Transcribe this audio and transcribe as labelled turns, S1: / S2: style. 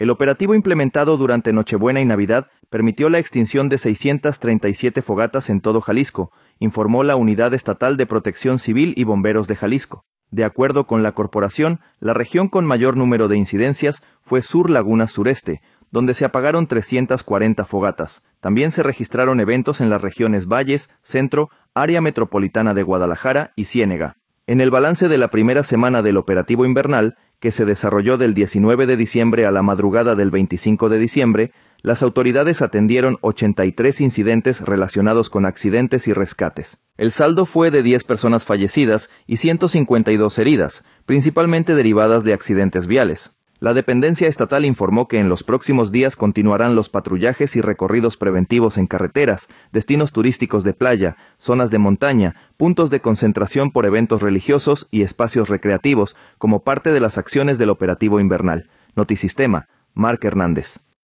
S1: El operativo implementado durante Nochebuena y Navidad permitió la extinción de 637 fogatas en todo Jalisco, informó la Unidad Estatal de Protección Civil y Bomberos de Jalisco. De acuerdo con la corporación, la región con mayor número de incidencias fue Sur Laguna Sureste, donde se apagaron 340 fogatas. También se registraron eventos en las regiones Valles, Centro, Área Metropolitana de Guadalajara y Ciénega. En el balance de la primera semana del operativo invernal, que se desarrolló del 19 de diciembre a la madrugada del 25 de diciembre, las autoridades atendieron 83 incidentes relacionados con accidentes y rescates. El saldo fue de 10 personas fallecidas y 152 heridas, principalmente derivadas de accidentes viales. La dependencia estatal informó que en los próximos días continuarán los patrullajes y recorridos preventivos en carreteras, destinos turísticos de playa, zonas de montaña, puntos de concentración por eventos religiosos y espacios recreativos como parte de las acciones del operativo invernal. Notisistema, Marc Hernández.